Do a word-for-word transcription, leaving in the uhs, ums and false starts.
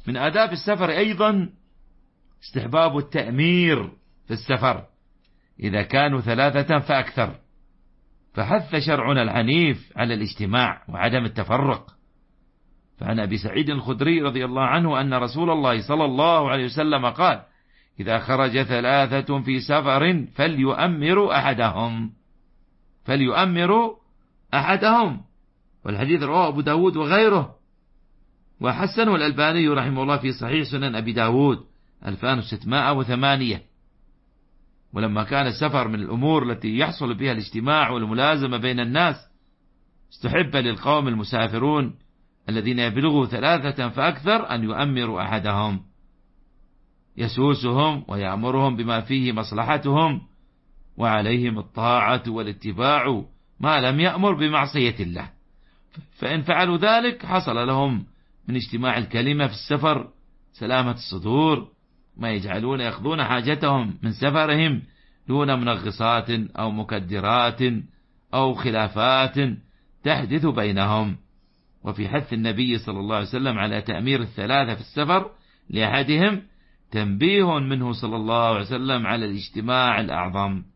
من آداب السفر أيضا استحباب التأمير في السفر إذا كانوا ثلاثة فأكثر، فحث شرعنا العنيف على الاجتماع وعدم التفرق. فعن أبي سعيد الخدري رضي الله عنه أن رسول الله صلى الله عليه وسلم قال: إذا خرج ثلاثة في سفر فليؤمروا أحدهم فليؤمروا أحدهم والحديث رواه أبو داود وغيره، وحسنه الألباني رحمه الله في صحيح سنن أبي داود ألفان وستمائة وثمانية. ولما كان السفر من الأمور التي يحصل بها الاجتماع والملازمة بين الناس، استحب للقوم المسافرون الذين يبلغوا ثلاثة فأكثر أن يؤمروا أحدهم يسوسهم ويأمرهم بما فيه مصلحتهم، وعليهم الطاعة والاتباع ما لم يأمر بمعصية الله. فإن فعلوا ذلك حصل لهم من اجتماع الكلمة في السفر سلامة الصدور، ما يجعلون يقضون حاجتهم من سفرهم دون منغصات أو مكدرات أو خلافات تحدث بينهم. وفي حث النبي صلى الله عليه وسلم على تأمير الثلاثة في السفر لأحدهم تنبيه منه صلى الله عليه وسلم على الاجتماع الأعظم.